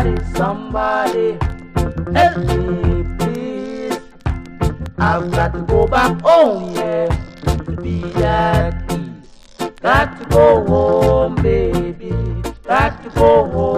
somebody, help me please. I've got to go back home, yeah, to be at peace. Got to go home, baby, got to go home.